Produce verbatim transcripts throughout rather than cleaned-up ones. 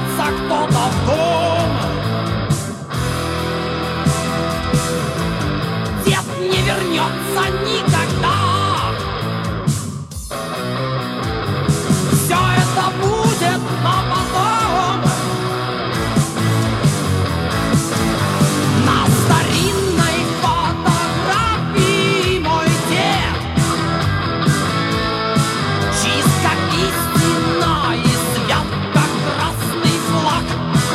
ворвется кто-то в дом. Дед не вернется никогда. Все это будет на потом. На старинной фотографии мой дед чист как истина и свят как красный флаг.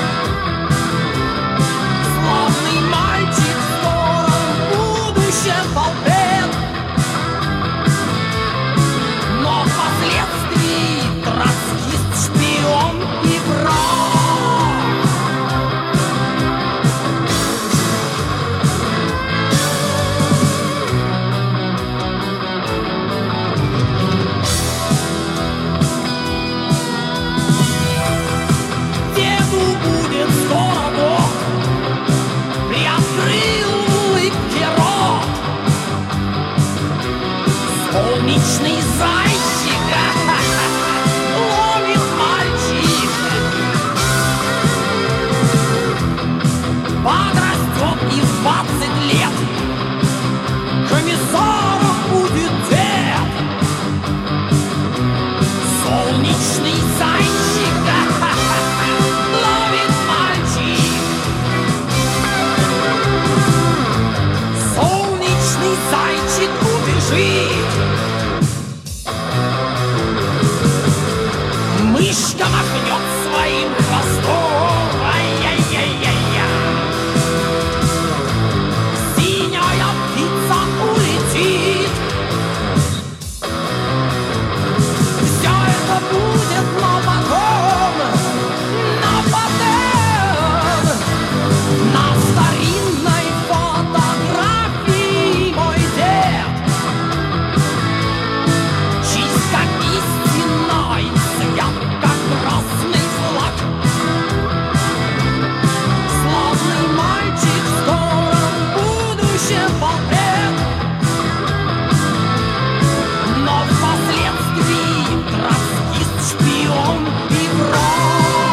Славный мальчик, скоро в будущем полпред, но впоследствии троцкист, шпион и враг. Деду будет скоро год, приоткрыл в улыбке рот. Солнечный зайчик ловит мальчик. Подрастет и в двадцать лет комиссаром будет дед. Солнечный зайчик ловит мальчик. Солнечный зайчик убежит. Мышка махнет своим хвостом. Ай-яй-яй-яй-яй. Синяя птица улетит. Все это будет на потом, на потом. На старинной фотографии мой дед чист как истина и свят как красный флаг. Славный мальчик, скоро в будущем полпред, но впоследствии троцкист, шпион и враг.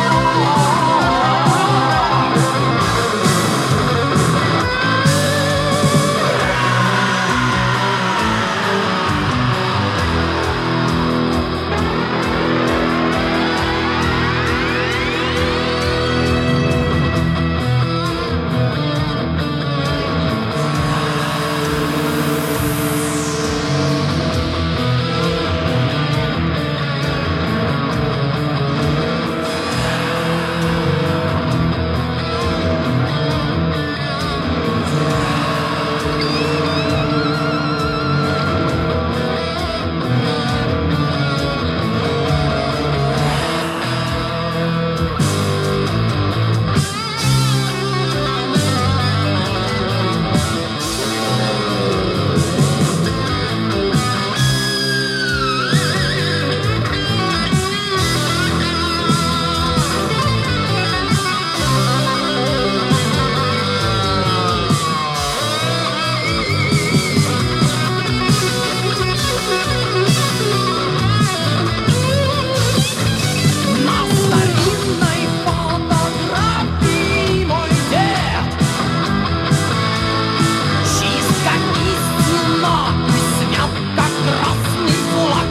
На старинной фотографии мой дед чист как истина и свят как красный флаг.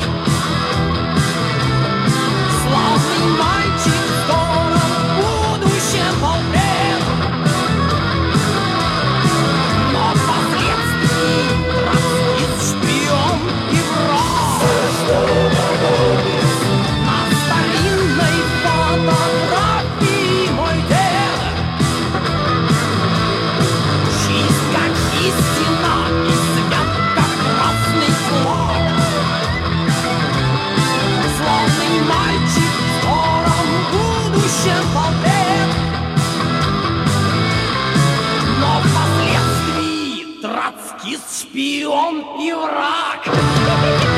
Славный мальчик, скоро в будущем полпред, но впоследствии троцкист, шпион и враг. На старинной фотографии мой дед чист как истина и свят как красный флаг. Славный мальчик, скоро в будущем полпред, но впоследствии троцкист, шпион и враг.